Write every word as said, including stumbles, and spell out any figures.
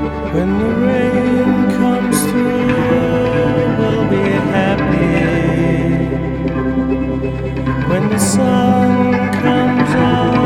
When the rain comes through, we'll be happy. When the sun comes out,